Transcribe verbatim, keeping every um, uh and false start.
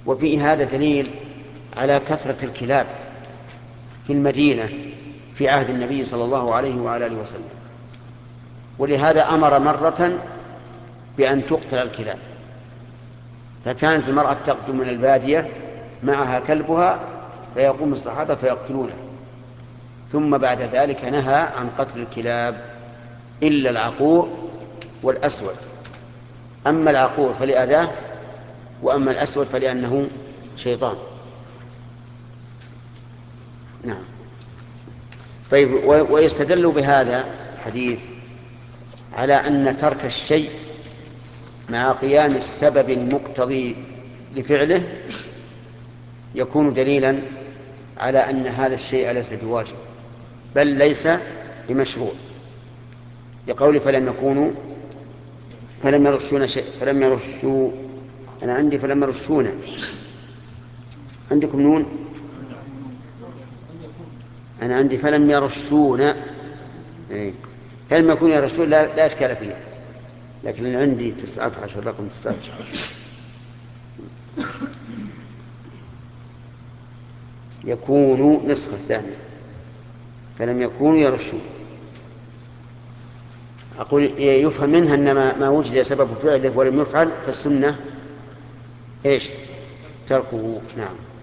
وفي هذا دليل على كثرة الكلاب في المدينة في عهد النبي صلى الله عليه وعلى آله وسلم، ولهذا أمر مرة بأن تقتل الكلاب، فكانت المرأة تقدم من البادية معها كلبها فيقوم الصحابة فيقتلونه، ثم بعد ذلك نهى عن قتل الكلاب إلا العقور والأسود. أما العقور فلأذاه، وأما الأسود فلأنه شيطان. نعم. طيب، ويستدل بهذا الحديث على أن ترك الشيء مع قيام السبب المقتضي لفعله يكون دليلا على أن هذا الشيء ليس بواجب بل ليس بمشروع، لقول فلم يكونوا فلم يرشون شيء فلم يرشوا. أنا عندي فلم يرشون، عندكم نون؟ أنا عندي فلم يرشون. إيه. فلم يكونوا يرشون لا, لا إشكال فيها، لكن عندي تسعة عشر رقم تسعة عشر. يكونوا نسخة ثانية، فلم يكونوا يرشون. أقول يفهم منها أن ما وجد سبب فعله ولم يفعل فالسنة إيش؟ تركه. نعم.